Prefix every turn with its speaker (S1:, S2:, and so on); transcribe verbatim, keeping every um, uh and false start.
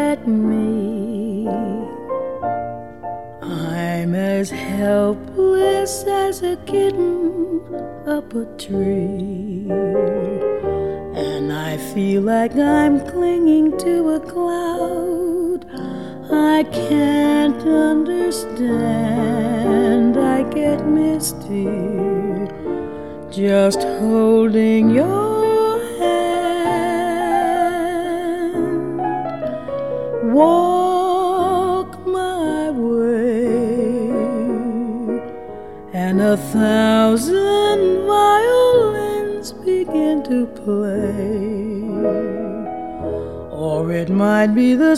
S1: at me. I'm as helpless as a kitten up a tree, and I feel like I'm clinging to a cloud. I can't understand, I get misty just holding your hand. Walk my way, and a thousand violins begin to play. Or it might be the